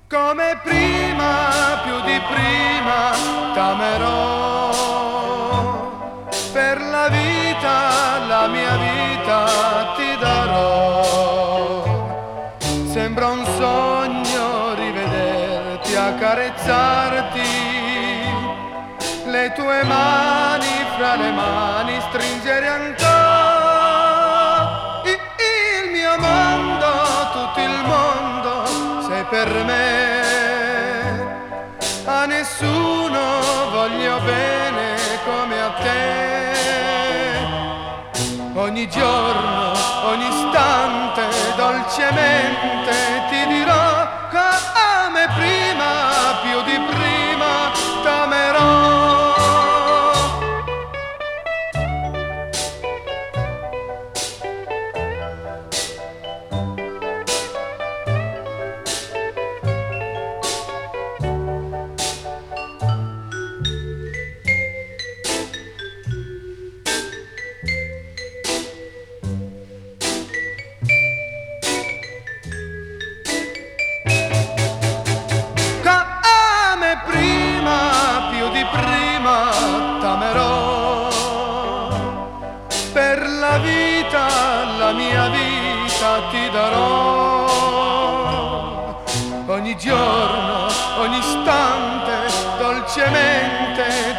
Come prima, più di prima, t'amerò. Per la vita, la mia vita ti darò. Sembra un sogno rivederti, accarezzarti, le tue mani fra le mani stringere ancora. Il mio mondo, tutto il mondo sei per me. A nessuno voglio bene come a te. Ogni giorno, ogni istante, dolcemente ti dirò come prima, più di prima, t'amerò. Per la vita, la mia vita ti darò. Ogni giorno, ogni istante, dolcemente